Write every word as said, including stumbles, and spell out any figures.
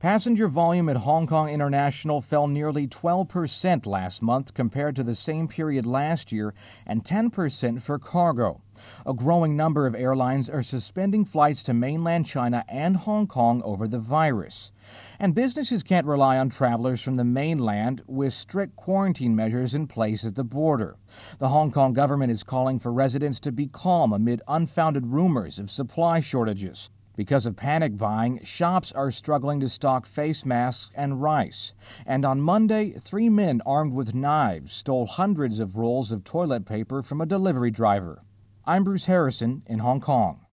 Passenger volume at Hong Kong International fell nearly twelve percent last month compared to the same period last year, and ten percent for cargo. A growing number of airlines are suspending flights to mainland China and Hong Kong over the virus. And businesses can't rely on travelers from the mainland, with strict quarantine measures in place at the border. The Hong Kong government is calling for residents to be calm amid unfounded rumors of supply shortages. Because of panic buying, shops are struggling to stock face masks and rice. And on Monday, three men armed with knives stole hundreds of rolls of toilet paper from a delivery driver. I'm Bruce Harrison in Hong Kong.